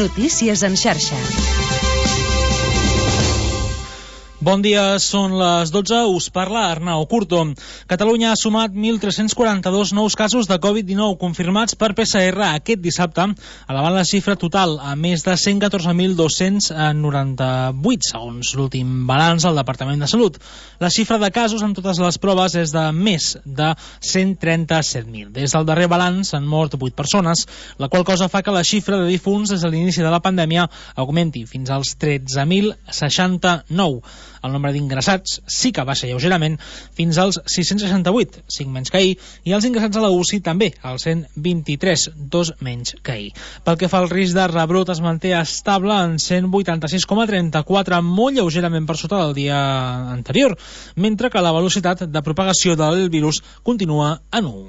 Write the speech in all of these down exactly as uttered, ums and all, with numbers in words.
Notícies en xarxa. Bon dia, són les dotze, us parla Arnau Curto. Catalunya ha sumat mil tres-cents quaranta-dos nous casos de covid dinou confirmats per P C R aquest dissabte, elevant la xifra total a més de cent catorze mil dos-cents noranta-vuit, segons l'últim balanç del Departament de Salut. La xifra de casos en totes les proves és de més de cent trenta-set mil. Des del darrer balanç han mort vuit persones, la qual cosa fa que la xifra de difunts des de l'inici de la pandèmia augmenti fins als tretze mil seixanta-nou. El nombre d'ingressats sí que baixa lleugerament fins als sis-cents seixanta-vuit, cinc menys que ahir, i els ingressats a la U C I també, als cent vint-i-tres, dos menys que ahir. Pel que fa al risc de rebrot, es manté estable en cent vuitanta-sis coma trenta-quatre, molt lleugerament per sota del dia anterior, mentre que la velocitat de propagació del virus continua en u.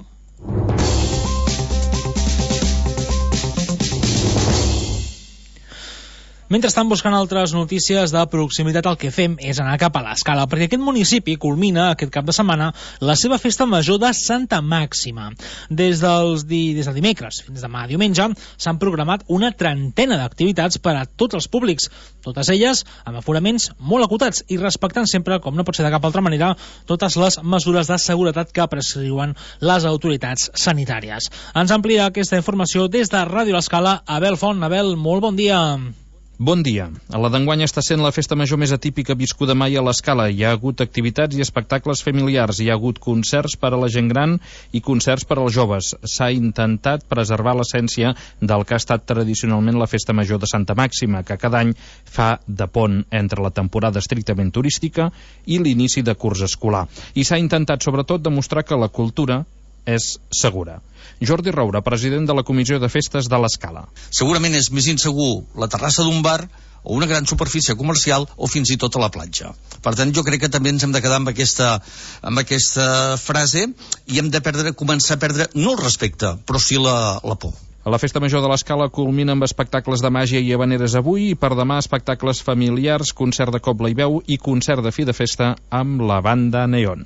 Mentrestant, buscant altres notícies de proximitat, el que fem és anar cap a l'Escala, perquè aquest municipi culmina aquest cap de setmana la seva festa major de Santa Màxima. Des, dels di... Des del dimecres fins demà diumenge s'han programat una trentena d'activitats per a tots els públics, totes elles amb aforaments molt acotats i respectant sempre, com no pot ser de cap altra manera, totes les mesures de seguretat que prescriuen les autoritats sanitàries. Ens amplia aquesta informació des de Ràdio L'Escala, Abel Font. Abel, molt bon dia. Bon dia. La d'enguany està sent la festa major més atípica viscuda mai a l'Escala. Hi ha hagut activitats i espectacles familiars, hi ha hagut concerts per a la gent gran i concerts per als joves. S'ha intentat preservar l'essència del que ha estat tradicionalment la festa major de Santa Màxima, que cada any fa de pont entre la temporada estrictament turística i l'inici de curs escolar. I s'ha intentat sobretot demostrar que la cultura és segura. Jordi Roura, president de la Comissió de Festes de l'Escala. Segurament és més insegur la terrassa d'un bar o una gran superfície comercial o fins i tot a la platja. Per tant, jo crec que també ens hem de quedar amb aquesta, amb aquesta frase i hem de perdre, començar a perdre no el respecte, però sí la, la por. La festa major de l'Escala culmina amb espectacles de màgia i habaneres avui i per demà espectacles familiars, concert de cobla i veu i concert de fi de festa amb la banda Neon.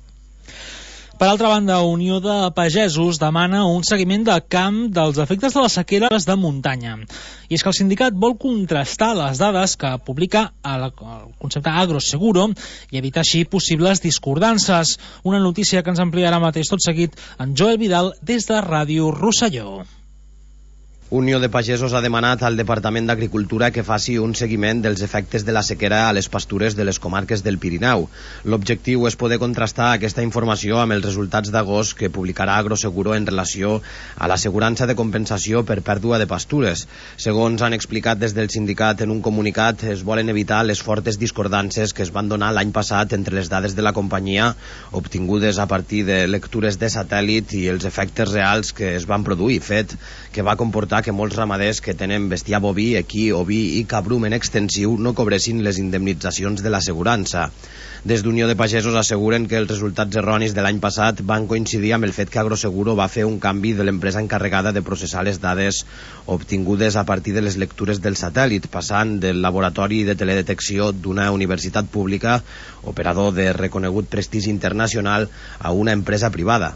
Per altra banda, Unió de Pagesos demana un seguiment de camp dels efectes de les sequeres de muntanya. I és que el sindicat vol contrastar les dades que publica el concepte Agroseguro i evitar així possibles discordances. Una notícia que ens ampliarà mateix tot seguit en Joel Vidal des de Ràdio Rosselló. Unió de Pagesos ha demanat al Departament d'Agricultura que faci un seguiment dels efectes de la sequera a les pastures de les comarques del Pirineu. L'objectiu és poder contrastar aquesta informació amb els resultats d'agost que publicarà Agroseguro en relació a l'assegurança de compensació per pèrdua de pastures. Segons han explicat des del sindicat en un comunicat, es volen evitar les fortes discordances que es van donar l'any passat entre les dades de la companyia obtingudes a partir de lectures de satèl·lit i els efectes reals que es van produir, fet que va comportar que molts ramaders que tenen bestiar boví, equí, oví i cabrum en extensiu no cobressin les indemnitzacions de l'assegurança. Des d'Unió de Pagesos asseguren que els resultats erronis de l'any passat van coincidir amb el fet que Agroseguro va fer un canvi de l'empresa encarregada de processar les dades obtingudes a partir de les lectures del satèl·lit, passant del laboratori de teledetecció d'una universitat pública, operador de reconegut prestigi internacional, a una empresa privada.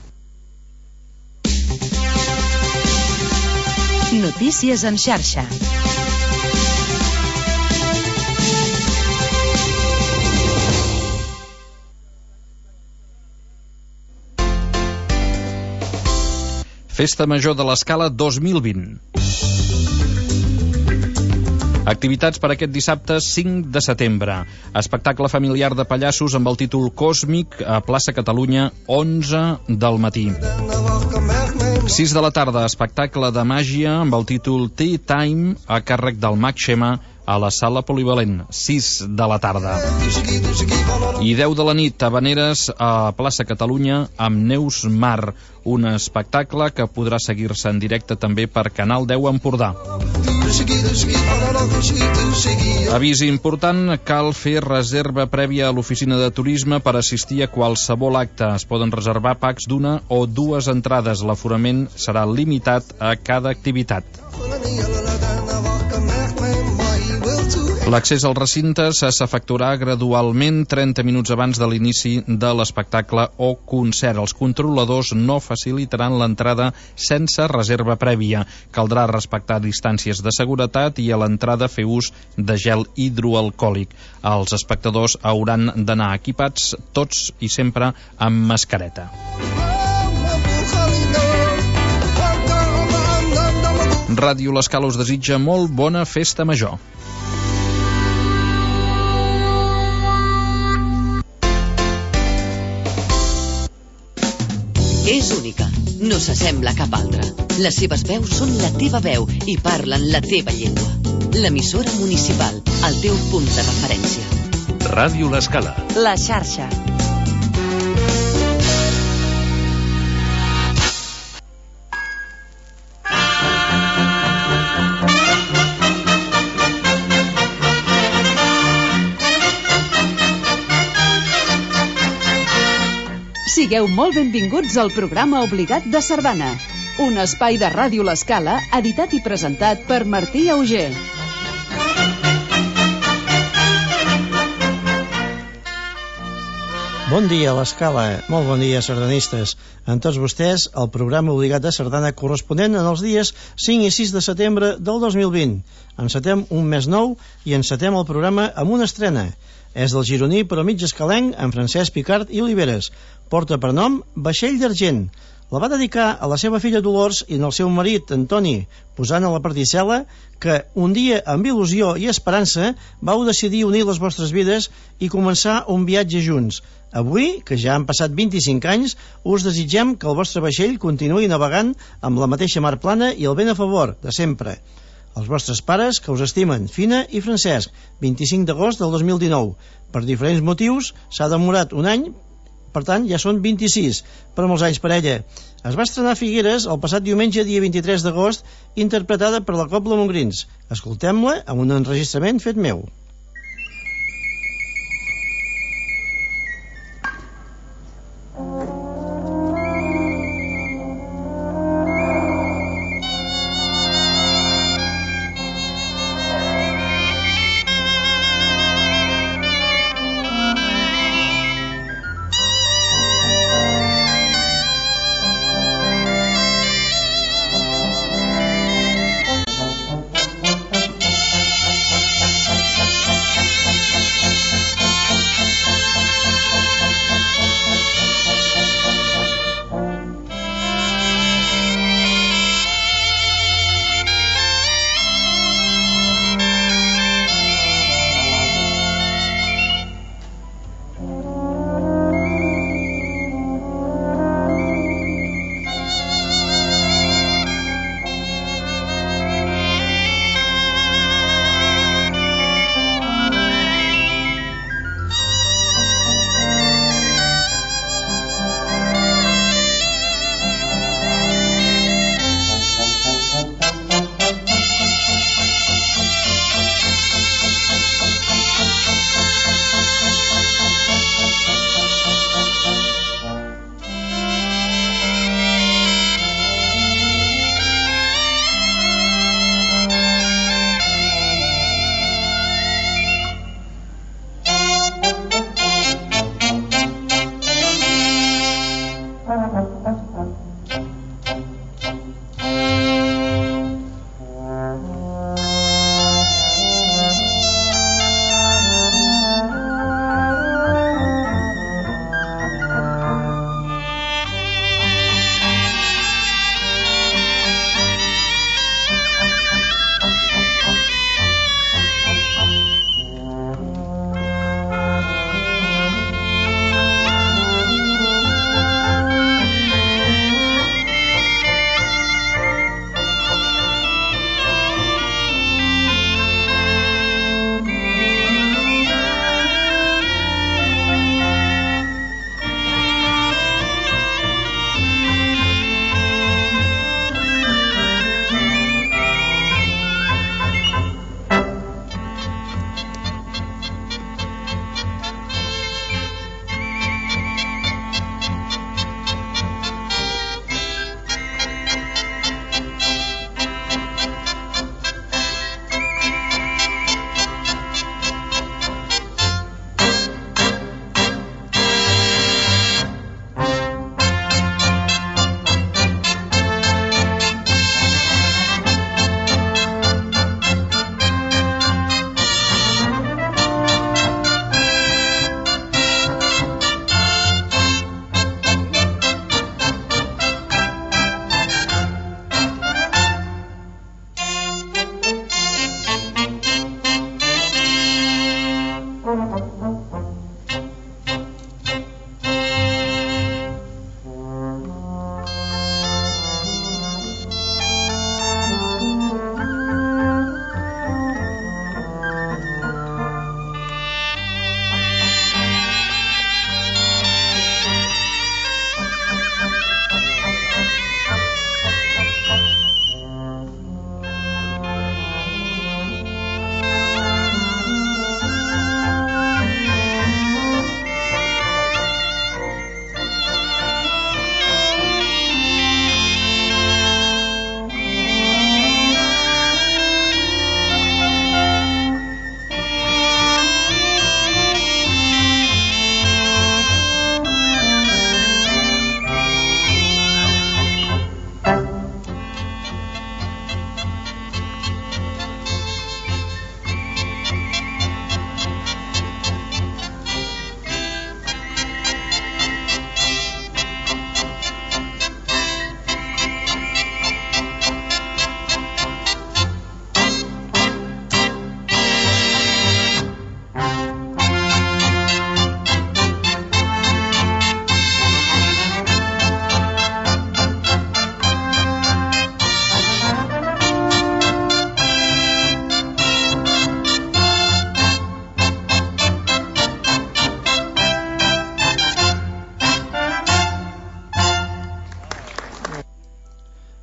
Notícies en xarxa. Festa Major de l'Escala dos mil vint. Activitats per aquest dissabte cinc de setembre. Espectacle familiar de pallassos amb el títol Còsmic a plaça Catalunya, onze del matí. sis de la tarda, espectacle de màgia amb el títol Tea Time a càrrec del Mag Xema a la sala polivalent, sis de la tarda. I deu de la nit, habaneres a plaça Catalunya amb Neus Mar, un espectacle que podrà seguir-se en directe també per Canal deu Empordà. Avís important, cal fer reserva prèvia a l'oficina de turisme per assistir a qualsevol acte. Es poden reservar packs d'una o dues entrades. L'aforament serà limitat a cada activitat. L'accés al recinte s'efectuarà gradualment trenta minuts abans de l'inici de l'espectacle o concert. Els controladors no facilitaran l'entrada sense reserva prèvia. Caldrà respectar distàncies de seguretat i a l'entrada fer ús de gel hidroalcohòlic. Els espectadors hauran d'anar equipats tots i sempre amb mascareta. Ràdio L'Escala us desitja molt bona festa major. És única, no s'assembla a cap altra. Les seves veus són la teva veu i parlen la teva llengua. L'emissora municipal, el teu punt de referència. Ràdio L'Escala. La xarxa. Sigueu molt benvinguts al programa obligat de Sardana, un espai de Ràdio L'Escala editat i presentat per Martí Auger. Bon dia, L'Escala. Molt bon dia, sardanistes. En tots vostès, el programa obligat de Sardana corresponent en els dies cinc i sis de setembre del dos mil vint. Encetem un mes nou i encetem el programa amb una estrena. És del gironí però mig escalenc, en Francesc Picart i Oliveres. Porta per nom Vaixell d'Argent. La va dedicar a la seva filla Dolors i al seu marit Antoni, posant a la particel·la que un dia, amb il·lusió i esperança, vau decidir unir les vostres vides i començar un viatge junts. Avui, que ja han passat vint-i-cinc anys, us desitgem que el vostre vaixell continuï navegant amb la mateixa mar plana i el vent a favor, de sempre. Els vostres pares, que us estimen, Fina i Francesc, vint-i-cinc d'agost del dos mil dinou. Per diferents motius s'ha demorat un any, per tant ja són vint-i-sis, per molts anys parella. Es va estrenar a Figueres el passat diumenge, dia vint-i-tres d'agost, interpretada per la Cobla Montgrins. Escoltem-la amb un enregistrament fet meu.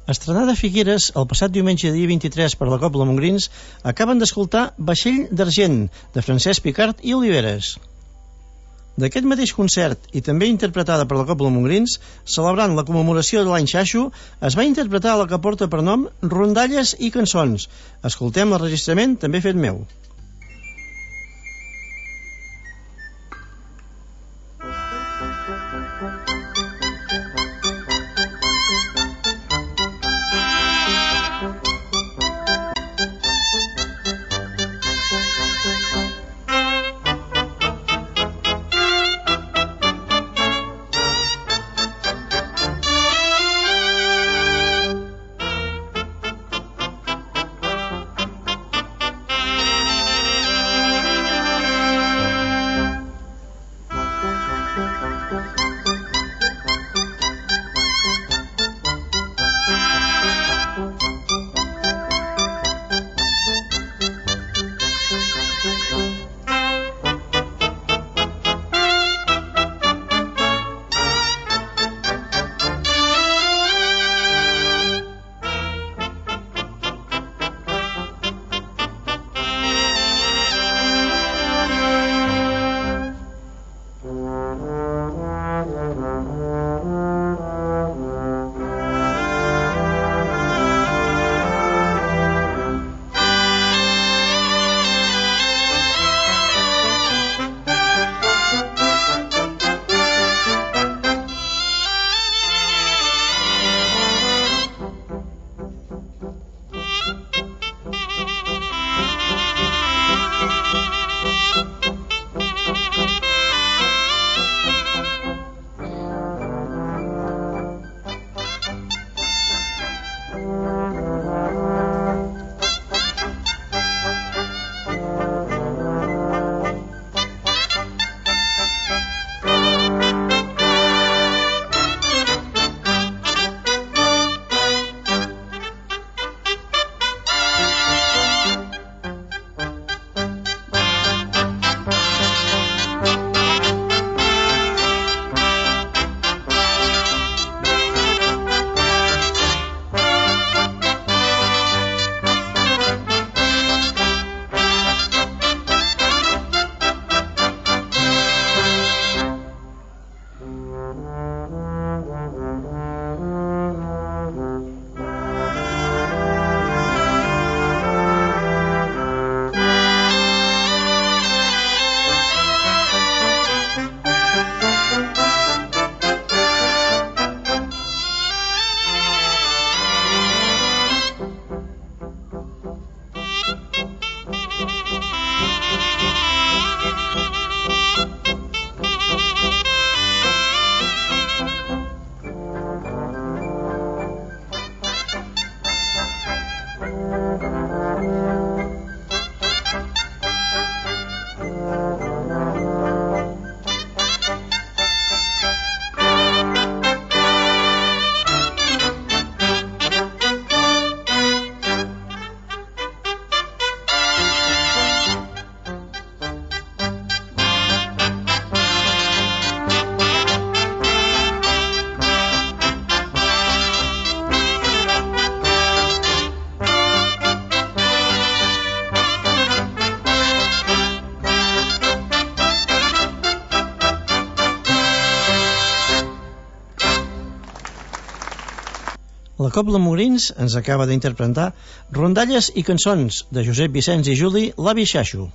Estrenada a Figueres el passat diumenge dia vint-i-tres per la Cobla Montgrins, acaben d'escoltar Vaixell d'Argent, de Francesc Picart i Oliveres. D'aquest mateix concert, i també interpretada per la Cobla Montgrins, celebrant la commemoració de l'any Xaixo, es va interpretar la que porta per nom Rondalles i cançons. Escoltem l'enregistrament també fet meu. La Cobla Montgrins ens acaba d'interpretar Rondalles i cançons de Josep Vicenç i Juli, l'avi Xaixo.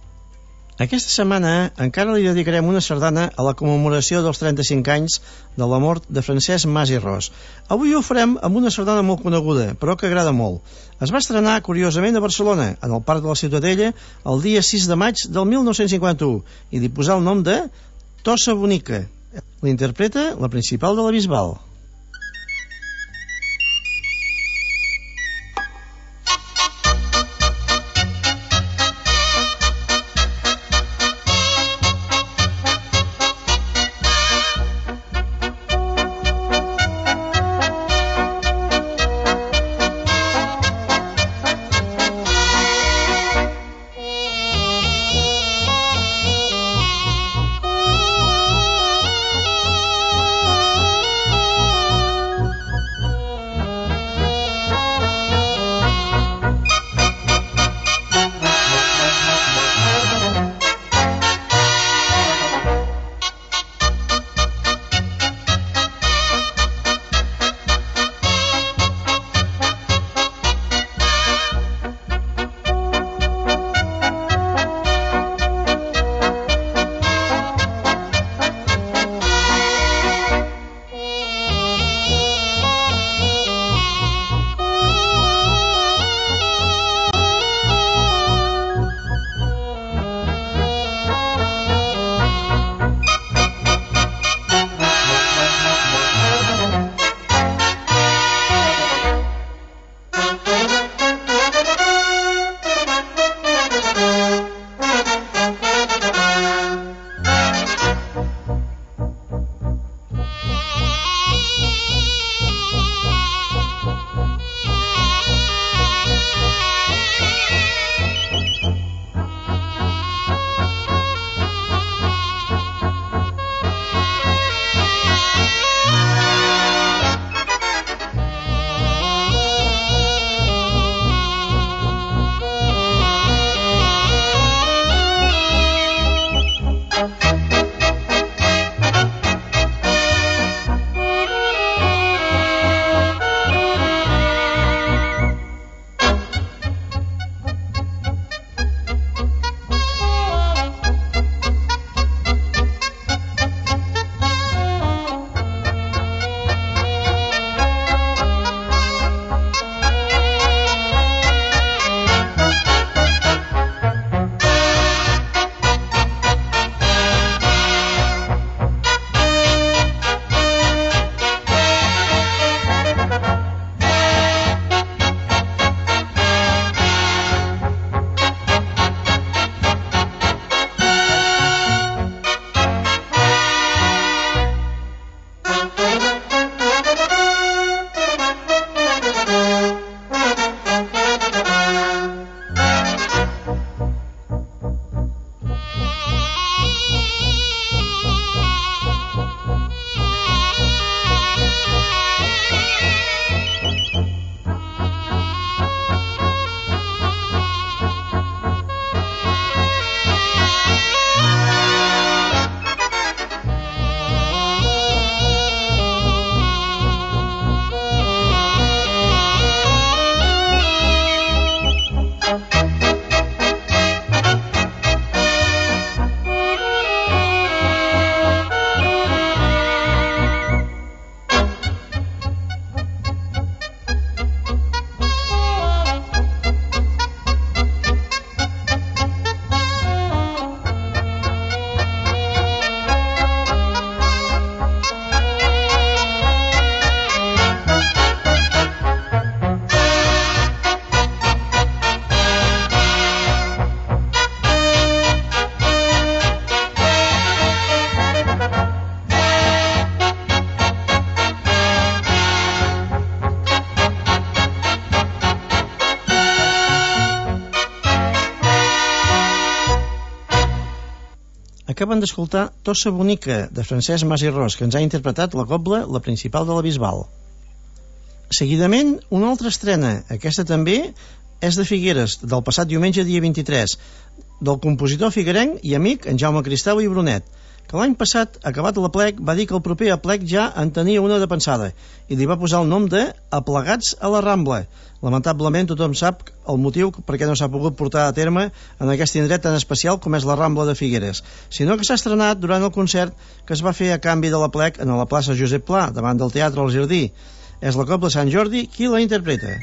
Aquesta setmana encara li dedicarem una sardana a la commemoració dels trenta-cinc anys de la mort de Francesc Mas i Ros. Avui ho farem amb una sardana molt coneguda, però que agrada molt. Es va estrenar, curiosament, a Barcelona, en el Parc de la Ciutadella, el dia sis de maig del mil nou-cents cinquanta-u, i li posà el nom de Tossa Bonica. L'interpreta la principal de la Bisbal. Acaben d'escoltar Tossa Bonica, de Francesc Mas i Ros, que ens ha interpretat la cobla La Principal de la Bisbal. Seguidament, una altra estrena, aquesta també és de Figueres, del passat diumenge dia vint-i-tres, del compositor figuerenc i amic en Jaume Cristau i Brunet, que l'any passat, acabat l'aplec, va dir que el proper aplec ja en tenia una de pensada i li va posar el nom de Aplegats a la Rambla. Lamentablement tothom sap el motiu per què no s'ha pogut portar a terme en aquest indret tan especial com és la Rambla de Figueres, sinó que s'ha estrenat durant el concert que es va fer a canvi de l'aplec en la plaça Josep Pla, davant del Teatre al Jardí. És la Cobla Sant Jordi qui la interpreta.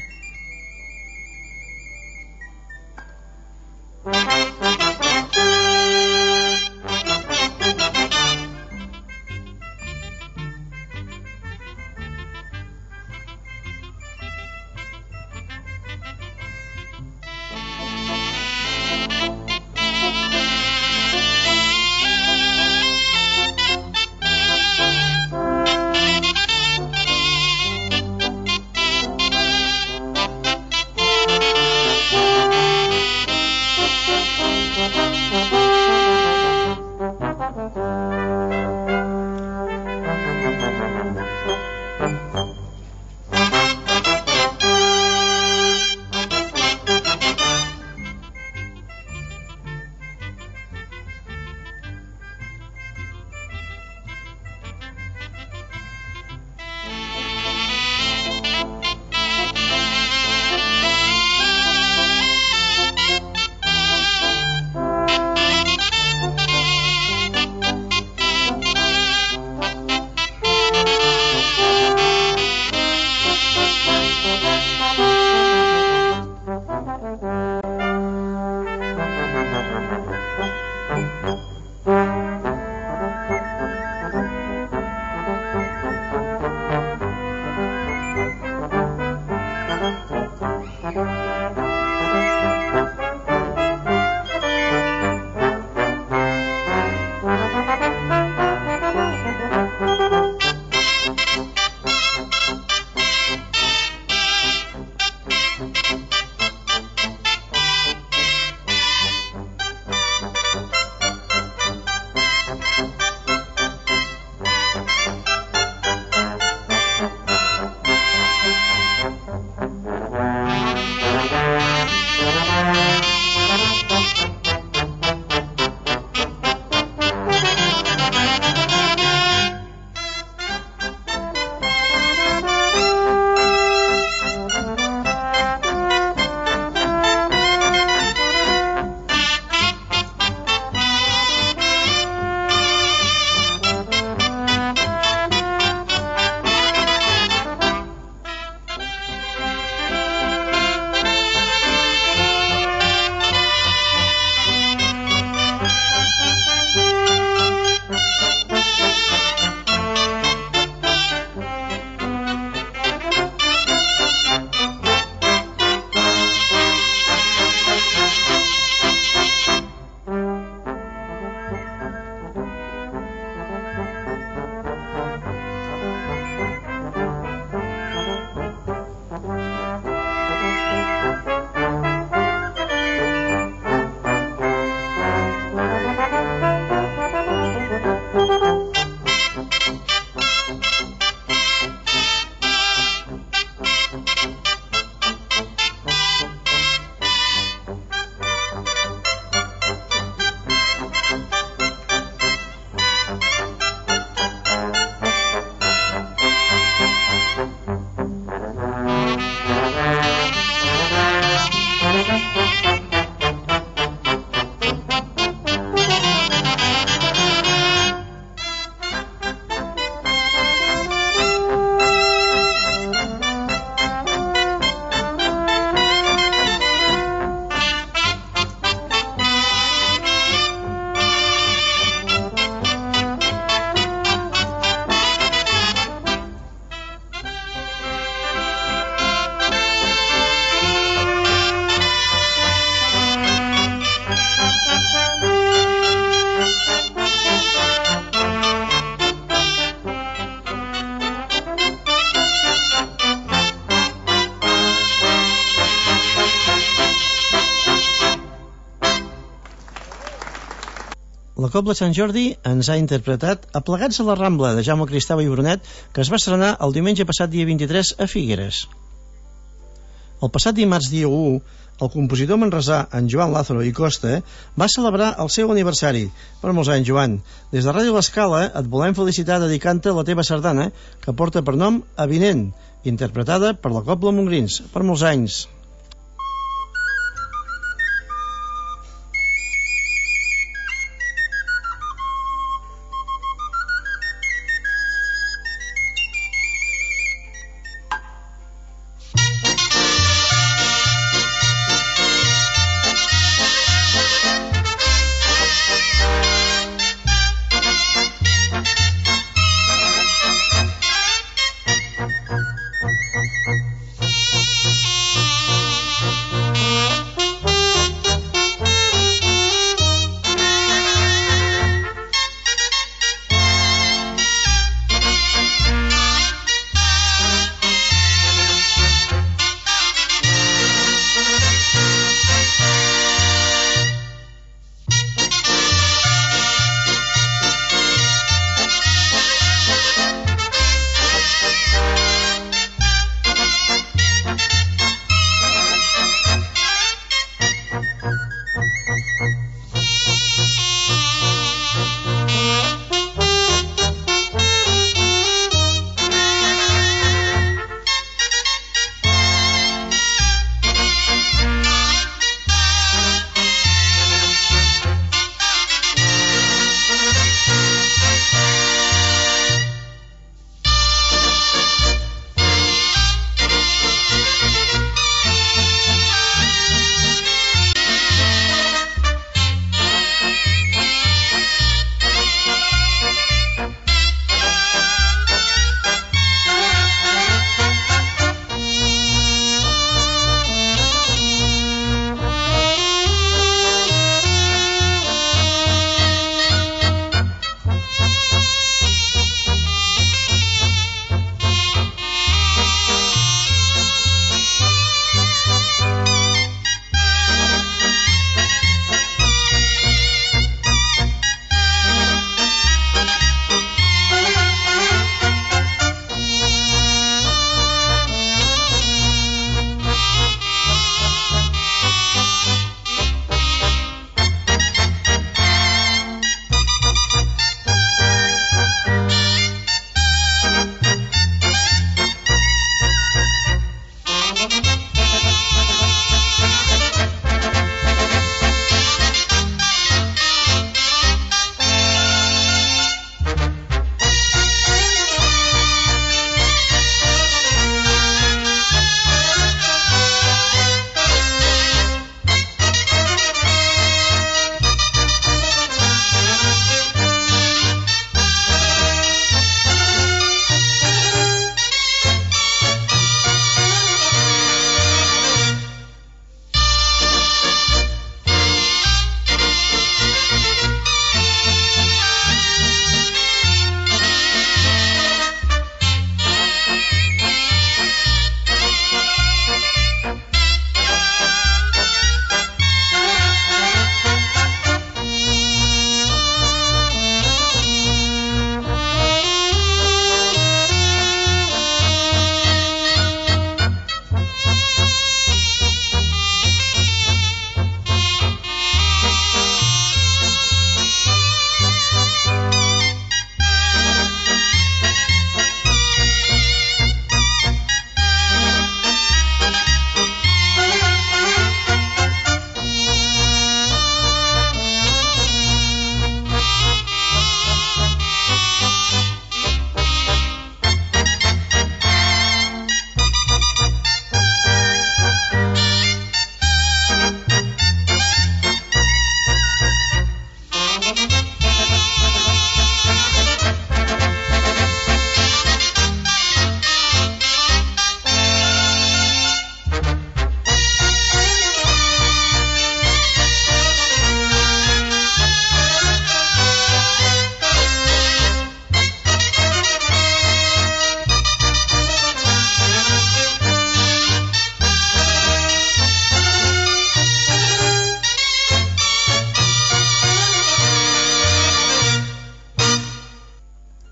La Cobla Sant Jordi ens ha interpretat Aplegats a la Rambla, de Jaume Cristau i Brunet, que es va estrenar el diumenge passat dia vint-i-tres a Figueres. El passat dimarts dia u, el compositor manresà, en Joan Lázaro i Costa, va celebrar el seu aniversari. Per molts anys, Joan. Des de Ràdio L'Escala et volem felicitar dedicant-te la teva sardana, que porta per nom Avinent, interpretada per la Cobla Montgrins. Per molts anys.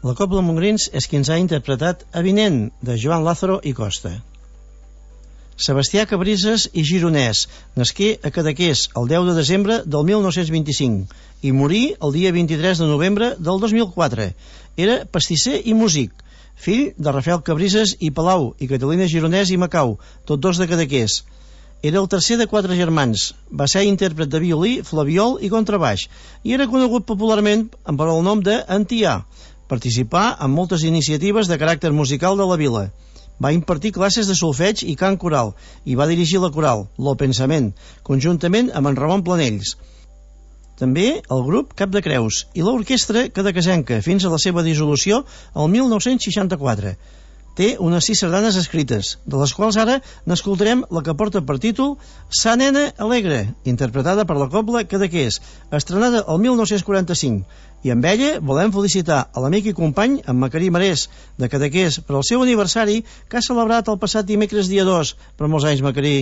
La Cobla Montgrins és qui ens ha interpretat Avinent, de Joan Lázaro i Costa. Sebastià Cabrises i Gironès nasqué a Cadaqués el deu de desembre del mil nou-cents vint-i-cinc i morí el dia vint-i-tres de novembre del dos mil quatre. Era pastisser i músic, fill de Rafael Cabrises i Palau i Catalina Gironès i Macau, tots dos de Cadaqués. Era el tercer de quatre germans, va ser intèrpret de violí, flabiol i contrabaix i era conegut popularment amb el nom d'Antià. Participà en moltes iniciatives de caràcter musical de la vila. Va impartir classes de solfeig i cant coral i va dirigir la coral, Lo Pensament, conjuntament amb en Ramon Planells. També el grup Cap de Creus i l'orquestra cadaquesenca fins a la seva dissolució el mil nou-cents seixanta-quatre. Té unes sis sardanes escrites, de les quals ara n'escoltarem la que porta per títol Sa nena alegre, interpretada per la Cobla Cadaqués, estrenada el mil nou-cents quaranta-cinc. I amb ella volem felicitar a l'amic i company en Macarí Marès, de Cadaqués, per al seu aniversari que ha celebrat el passat dimecres dia dos. Per molts anys, Macarí.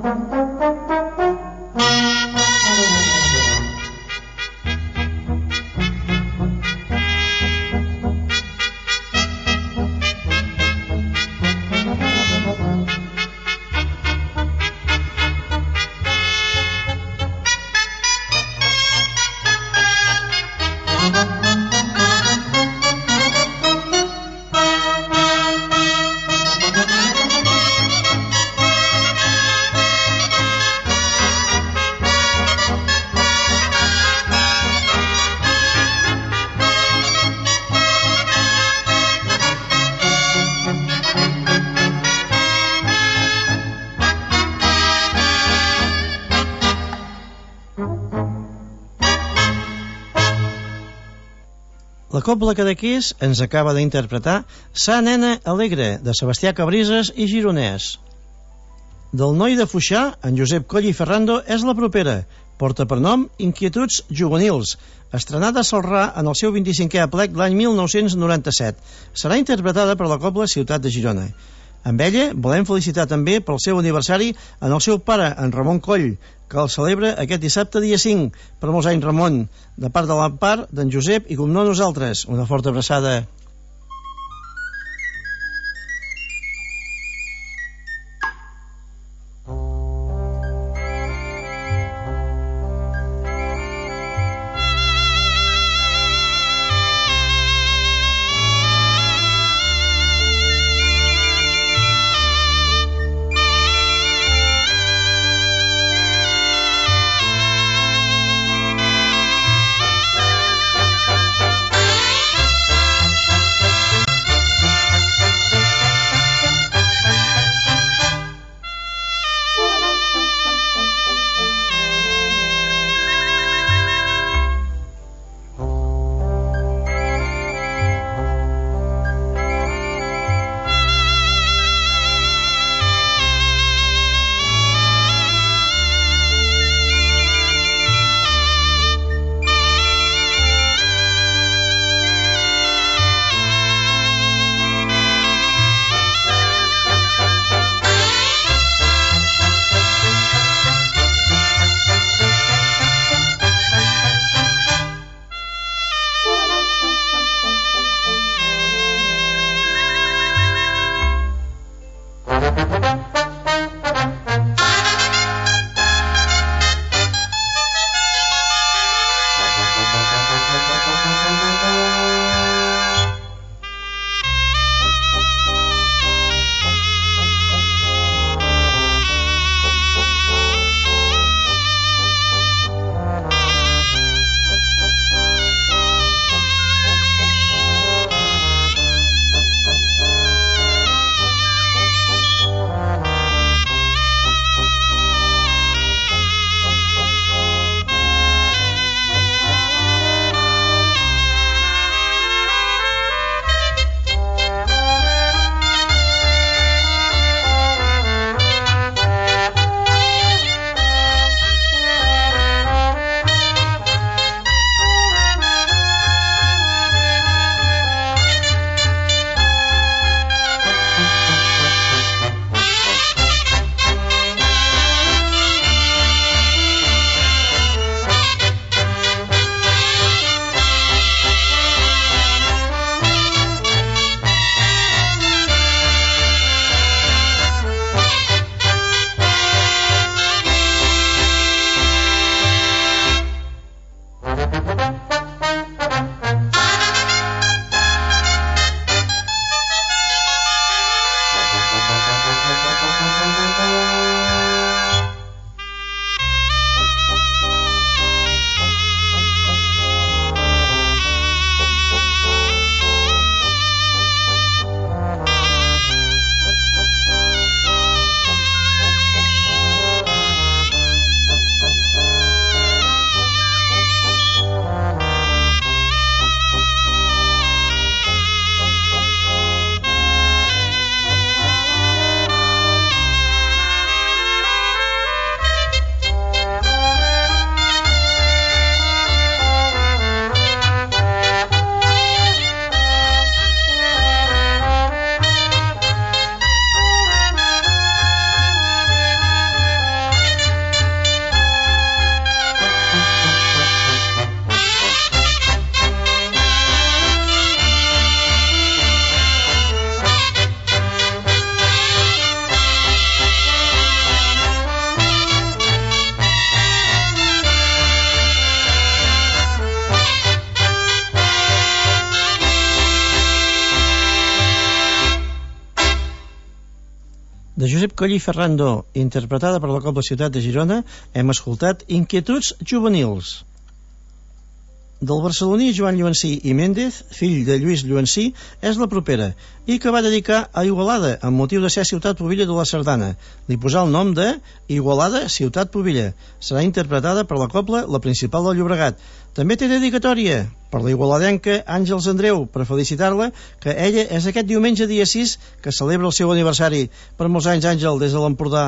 La Cobla Cadaqués ens acaba d'interpretar Sa nena alegre, de Sebastià Cabrises i Gironès. Del noi de Foixà, en Josep Coll i Ferrando, és la propera. Porta per nom Inquietuds juvenils, estrenada a Celrà en el seu vint-i-cinquè aplec l'any mil nou-cents noranta-set. Serà interpretada per la Cobla Ciutat de Girona. Amb ella volem felicitar també pel seu aniversari en el seu pare, en Ramon Coll, que el celebra aquest dissabte dia cinc. Per molts anys, Ramon, de part de la part d'en Josep i com no nosaltres. Una forta abraçada. De Josep Coll i Ferrando, interpretada per la Cobla Ciutat de Girona, hem escoltat Inquietuds juvenils. Del barceloní Joan Lluencí i Méndez, fill de Lluís Lluencí, és la propera, i que va dedicar a Igualada amb motiu de ser ciutat pubilla de la Sardana. Li posà el nom de Igualada Ciutat Pubilla. Serà interpretada per la Cobla La Principal del Llobregat. També té dedicatòria per la igualadenca Àngels Andreu, per felicitar-la, que ella és aquest diumenge dia sis que celebra el seu aniversari. Per molts anys, Àngel, des de l'Empordà.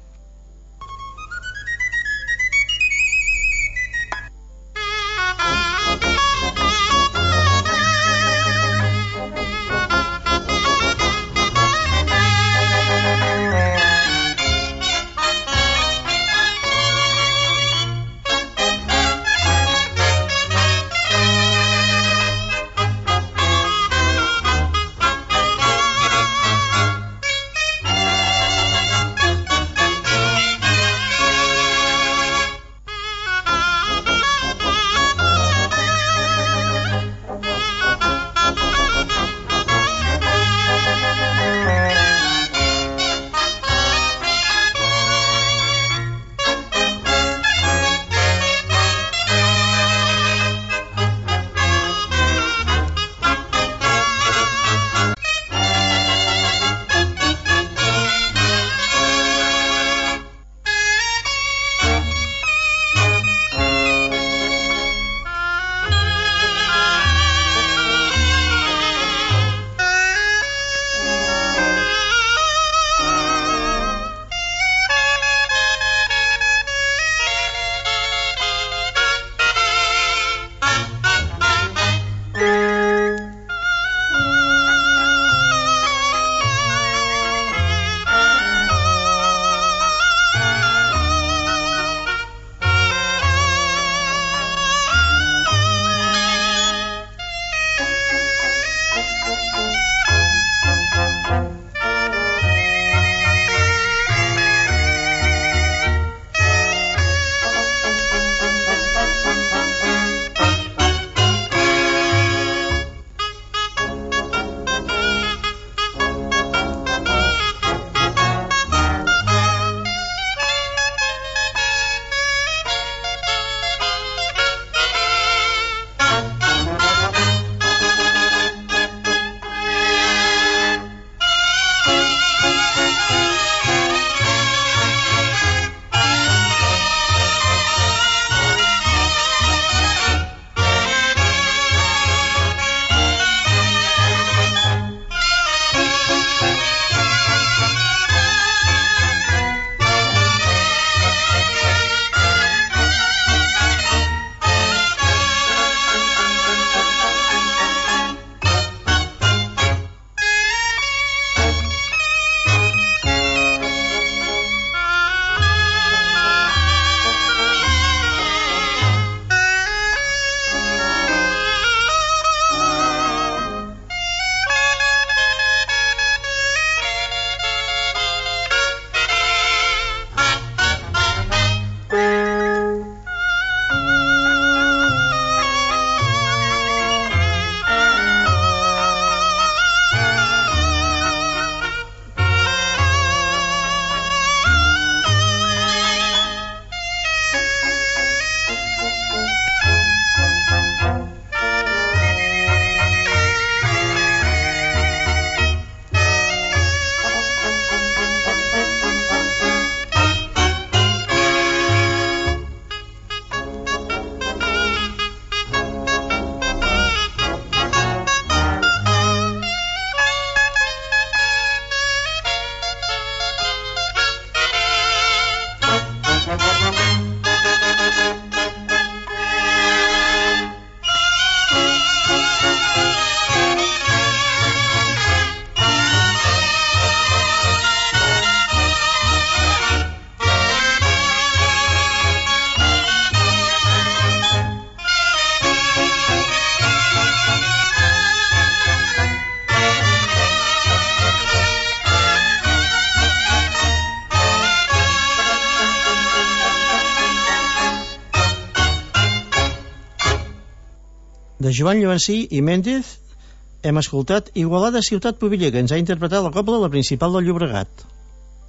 de Joan Lluencí i Méndez hem escoltat Igualada Ciutat Pubilla, que ens ha interpretat la Cobla La Principal del Llobregat.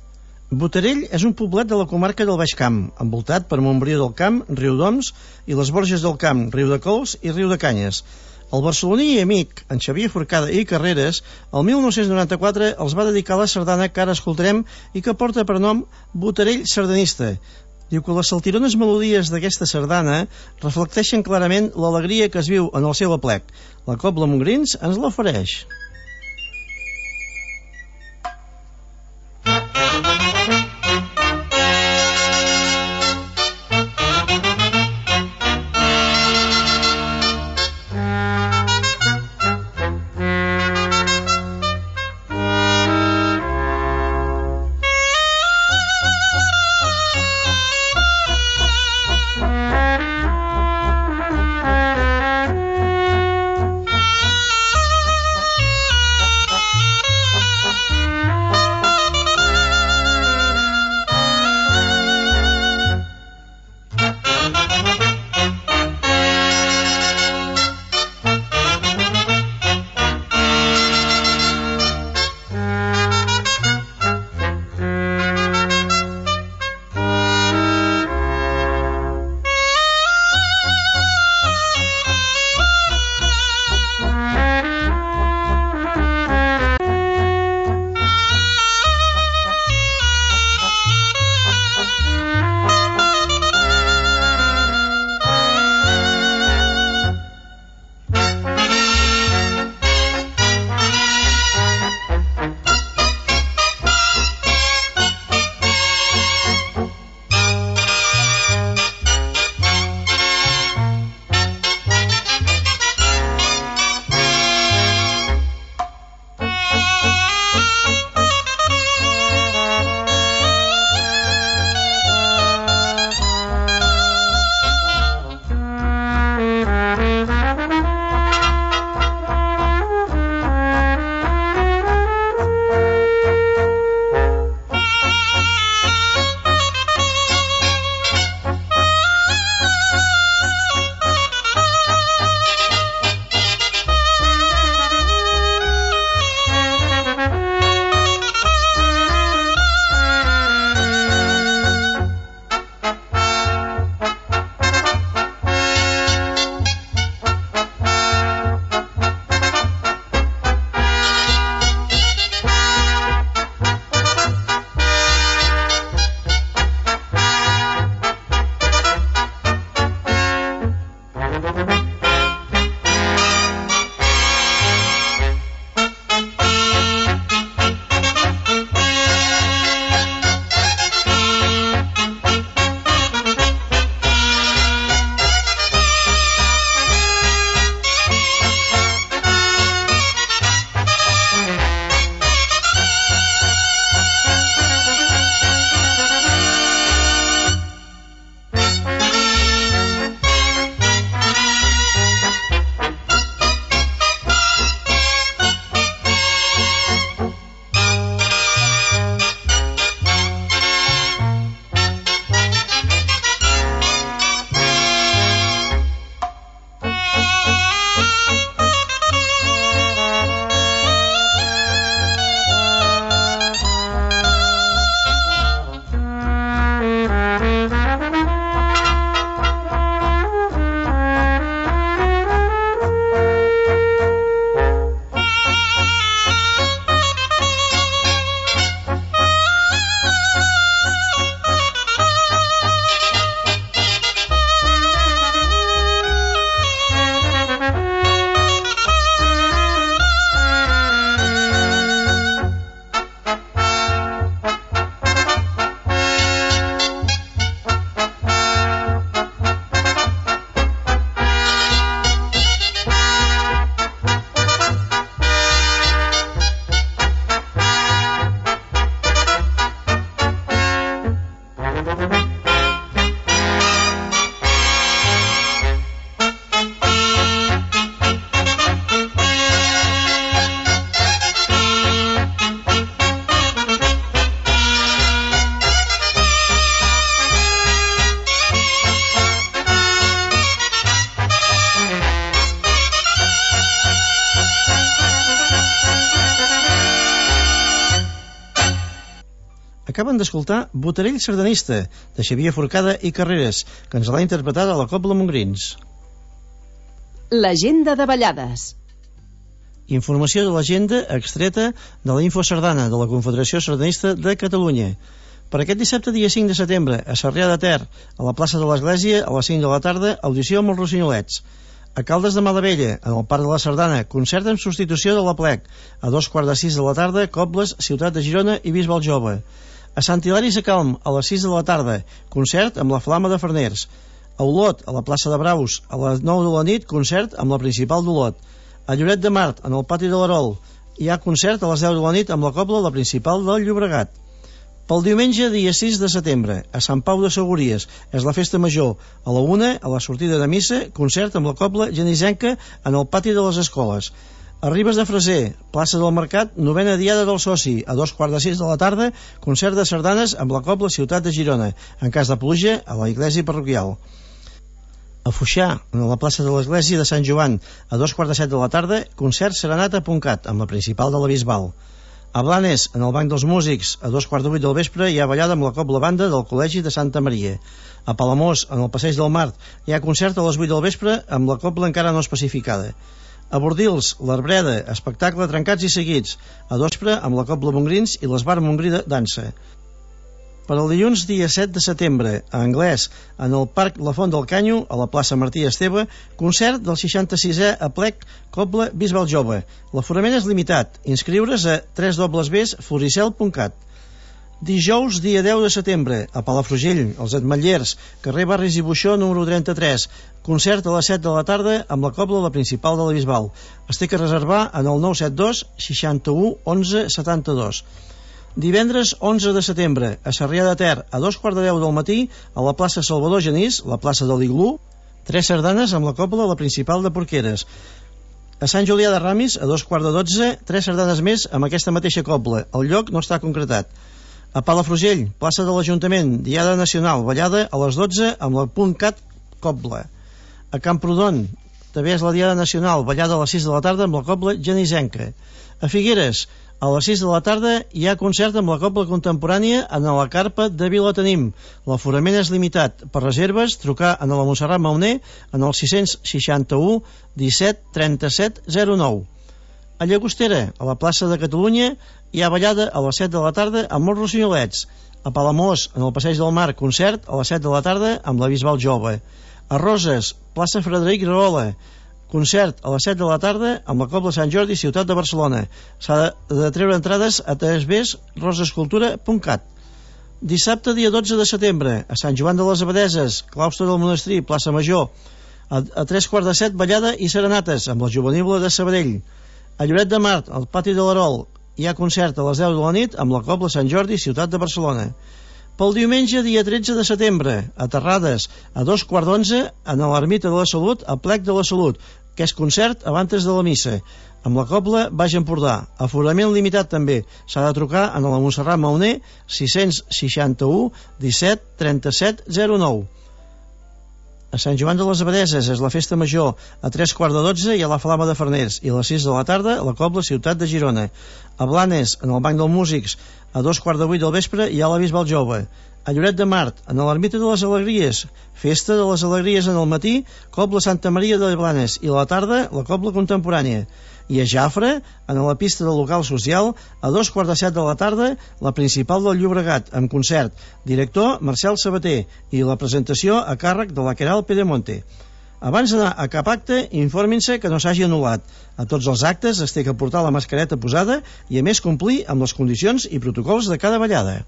Botarell és un poblet de la comarca del Baix Camp, envoltat per Montbrió del Camp, Riudoms, i les Borges del Camp, Riu de Cols i Riu de Canyes. El barceloní i amic, en Xavier Forcada i Carreras, el mil nou-cents noranta-quatre els va dedicar la sardana que ara escoltarem i que porta per nom Botarell sardanista. Diu que les saltirones melodies d'aquesta sardana reflecteixen clarament l'alegria que es viu en el seu aplec. La Cobla Montgrins ens l'ofereix. Acaben d'escoltar Botarell sardanista, de Xavier Forcada i Carreras, que ens l'ha interpretat a la Cobla Montgrins. L'agenda de ballades. Informació de l'agenda extreta de la Info Sardana de la Confederació Sardanista de Catalunya. Per aquest dissabte, dia cinc de setembre, a Sarrià de Ter, a la plaça de l'Església, a les cinc de la tarda, audició amb els Rossinolets. A Caldes de Malavella, en el Parc de la Sardana, concert en substitució de la Plec. A dos quarts de sis de la tarda, Cobles, Ciutat de Girona i Bisbal Jove. A Sant Hilari Sacalm, a les sis de la tarda, concert amb la Flama de Farners. A Olot, a la plaça de Braus, a les nou de la nit, concert amb la Principal d'Olot. A Lloret de Mar, en el pati de l'Arol, hi ha concert a les deu de la nit amb la Cobla la Principal del Llobregat. Pel diumenge, dia sis de setembre, a Sant Pau de Segúries, és la festa major. A la una, a la sortida de missa, concert amb la Cobla Genisenca en el pati de les escoles. A Ribes de Freser, plaça del Mercat, novena diada del Soci, a dos quarts de sis de la tarda, concert de sardanes amb la Cobla Ciutat de Girona, en cas de pluja, a la iglesia parroquial. A Foixà, en la plaça de l'església de Sant Joan, a dos quarts de set de la tarda, concert serenata.cat amb la Principal de la Bisbal. A Blanes, en el Banc dels Músics, a dos quarts de vuit del vespre, hi ha ballada amb la Cobla Banda del Col·legi de Santa Maria. A Palamós, en el Passeig del Mart, hi ha concert a les vuit del vespre amb la Cobla encara no especificada. A Bordils, l'Arbreda, espectacle Trencats i Seguits, a dos vespre amb la Cobla Montgrins i l'Esbar Montgrí de dansa. Per al dilluns, dia set de setembre, a Anglès, en el Parc La Font del Canyo, a la plaça Martí Esteve, concert del seixanta-sisè Aplec Cobla Bisbal Jove. L'aforament és limitat. Inscriure's a w w w punt floricel punt cat. Dijous, dia deu de setembre, a Palafrugell, als Ametllers, carrer Barris i Buixó, número trenta-tres. Concert a les set de la tarda amb la Cobla la Principal de la Bisbal. Es té que reservar en el nou set dos seixanta-u onze setanta-dos. Divendres onze de setembre, a Sarrià de Ter, a dos quarts de deu del matí, a la plaça Salvador Genís, la plaça de l'Iglú, tres sardanes amb la Cobla la Principal de Porqueres. A Sant Julià de Ramis, a dos quarts de dotze, tres sardanes més amb aquesta mateixa Cobla. El lloc no està concretat. A Palafrugell, plaça de l'Ajuntament, Diada Nacional, ballada a les dotze amb la Punt Cat Cobla. A Camprodon, també és la Diada Nacional, ballada a les sis de la tarda amb la Cobla Genisenca. A Figueres, a les sis de la tarda hi ha concert amb la Cobla Contemporània en la carpa de Vilatenim. L'aforament és limitat. Per reserves, trucar a la Montserrat Mauner en el sis seixanta-u disset trenta-set zero nou. A Llagostera, a la plaça de Catalunya, hi ha ballada a les set de la tarda amb molts rossinolets. A Palamós, en el Passeig del Mar, concert a les set de la tarda amb la Bisbal Jove. A Roses, plaça Frederic Rahola, concert a les set de la tarda amb la Cobla Sant Jordi, Ciutat de Barcelona. S'ha de, de treure entrades a w rosescultura punt cat. Dissabte, dia dotze de setembre, a Sant Joan de les Abadeses, claustre del monestir, plaça Major. A, a tres quarts de set, ballada i serenates amb la Juvenible de Sabadell. A Lloret de Mar, al pati de l'Arol, hi ha concert a les deu de la nit amb la Cobla Sant Jordi, Ciutat de Barcelona. Pel diumenge, dia tretze de setembre, a Terrades, a dos quarts d'onze, en l'Ermita de la Salut, a Plec de la Salut, que és concert abans de la missa, amb la Cobla Baix Empordà. Aforament limitat també. S'ha de trucar a la Montserrat Mauner, sis seixanta-u disset trenta-set zero nou. A Sant Joan de les Abadeses és la festa major. A tres quarts de dotze hi ha la Flama de Farners i a les sis de la tarda a la Cobla Ciutat de Girona. A Blanes, en el Banc dels Músics, a dos quarts de vuit del vespre hi ha la Bisbal Jove. A Lloret de Mar, en l'Ermita de les Alegries, festa de les Alegries en el matí, Cobla Santa Maria de Blanes, i a la tarda la Cobla Contemporània. I a Jafre, en la pista del local social, a dos quarts de set de la tarda, la Principal del Llobregat, amb concert. Director, Marcel Sabater, i la presentació a càrrec de la Queralt Pedemonte. Abans d'anar a cap acte, infòrmin-se que no s'hagi anul·lat. A tots els actes es té que portar la mascareta posada i, a més, complir amb les condicions i protocols de cada ballada.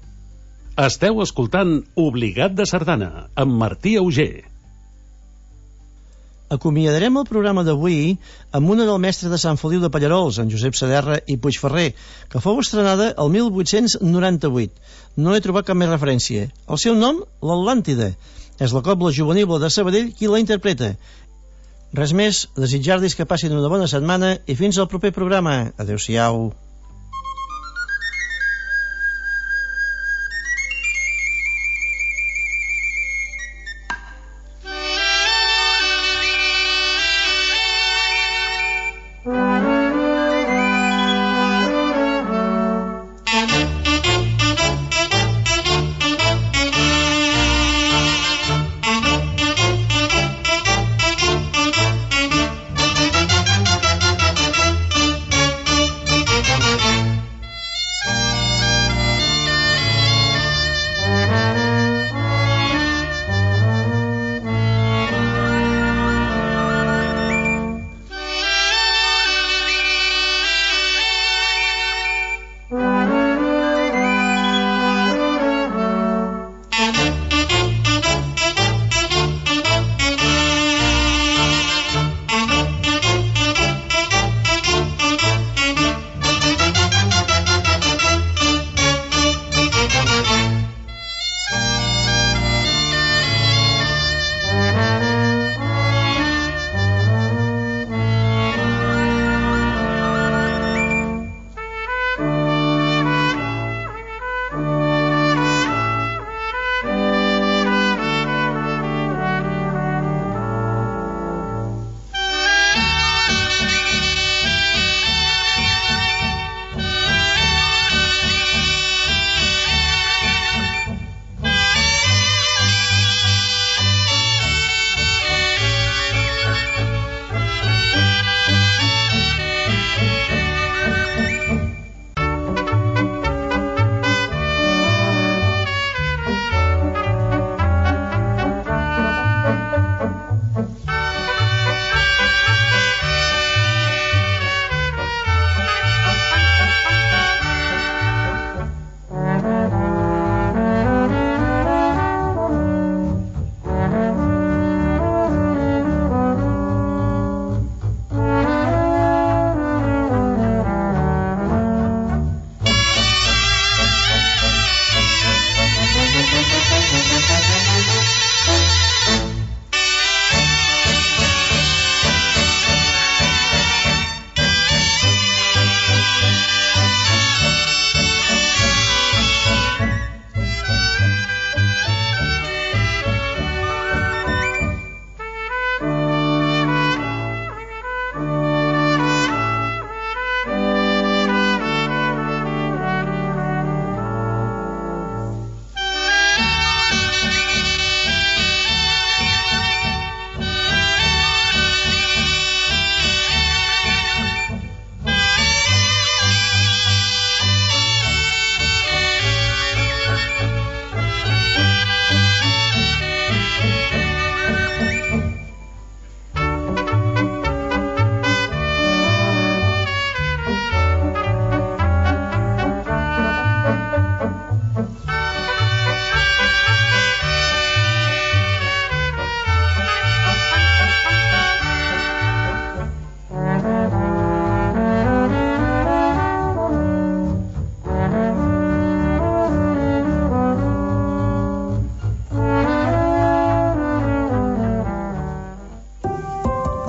Esteu escoltant Obligat de Sardana, amb Martí Auger. Acomiadarem el programa d'avui amb una del mestre de Sant Feliu de Pallarols, en Josep Saderra i Puigferrer, que fou estrenada el mil vuit-cents noranta-vuit. No he trobat cap més referència. El seu nom, l'Atlàntida. És la Cobla Juvenible de Sabadell qui la interpreta. Res més, desitjar-los que passin una bona setmana i fins al proper programa. Adéu-siau.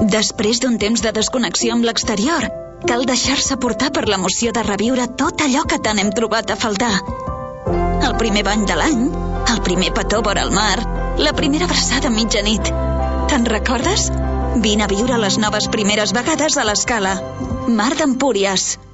Després d'un temps de desconnexió amb l'exterior, cal deixar-se portar per l'emoció de reviure tot allò que tant hem trobat a faltar. El primer bany de l'any, el primer petó vora el mar, la primera abraçada a mitjanit. Te'n recordes? Vine a viure les noves primeres vegades a l'Escala. Mar d'Empúries.